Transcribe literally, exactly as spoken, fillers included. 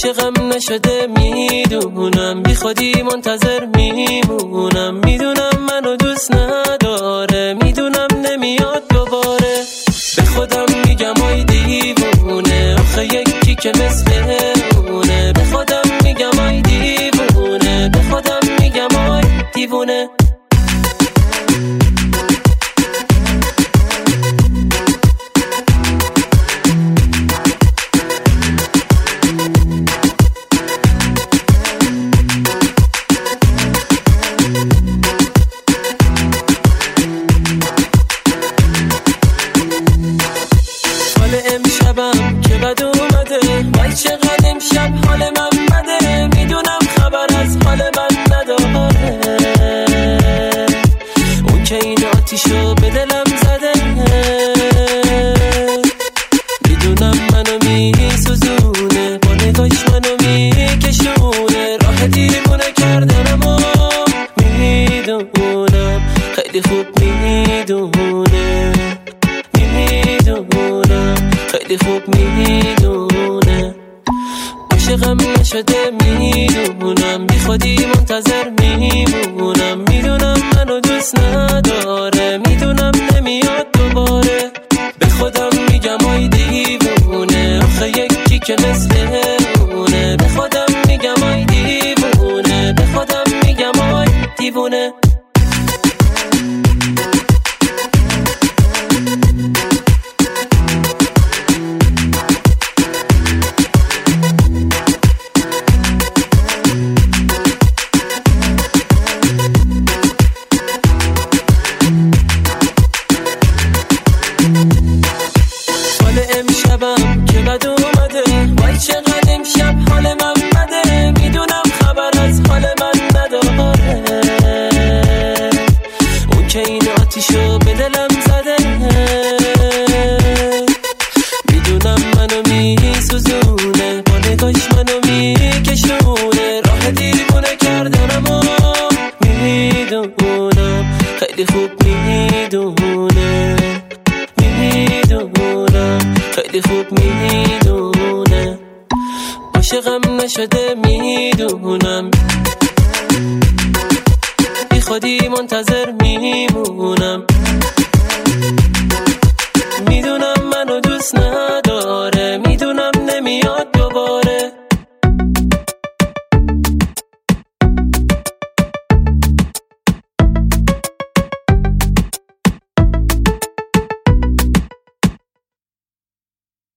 عاشقم نشده میدونم، بی خودی منتظر میمونم، میدونم منو دوست نداره، میدونم نمیاد دوباره. به خودم میگم آی دیوونه، آخه یکی که مثل اونه. به خودم میگم آی دیوونه، به خودم میگم آی دیوونه. امشبم که بد اومده، وای چقدر امشب حال من بده، میدونم خبر از حال من نداره. اون که این آتیشو به دلم زده، میدونم منو میسوزونه، با نگاش منو میکشونه، راه دیوونه کردنمو میدونم، خیلی خوب میدونه، میدونم خیلی خوب میدونه. عاشقم نشده میدونم، بی خودی منتظر میمونم، میدونم منو دوست نداره، میدونم نمیاد دوباره. به خودم میگم آی دیوونه، آخه یکی که مثل اونه. به خودم میگم آی دیوونه، به خودم میگم آی دیوونه. امشبم که بد اومده، وای چقدر امشب حال من بده، میدونم خبر از حال من نداره. اون که این آتیشو به دلم زده، میدونم منو میسوزونه، با نگاش منو میکشونه، راه دیوونه کردنمو میدونم، خیلی خوب میدونه، میدونم خیلی خوب میدونه. عاشقم نشده میدونم، بی خودی منتظر میمونم.